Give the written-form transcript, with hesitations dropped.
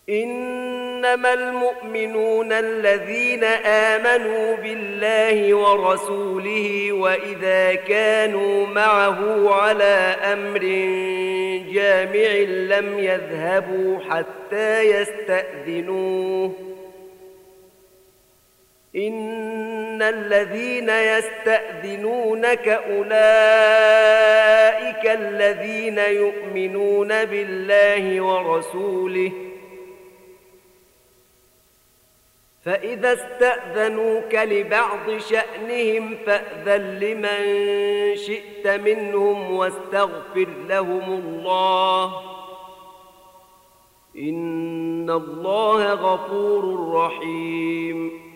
إنما المؤمنون الذين آمنوا بالله ورسوله وإذا كانوا معه على أمر جامع لم يذهبوا حتى يستأذنوه. إن الذين يستأذنونك أولئك الذين يؤمنون بالله ورسوله، فإذا استأذنوك لبعض شأنهم فأذن لمن شئت منهم واستغفر لهم الله، إن الله غفور رحيم.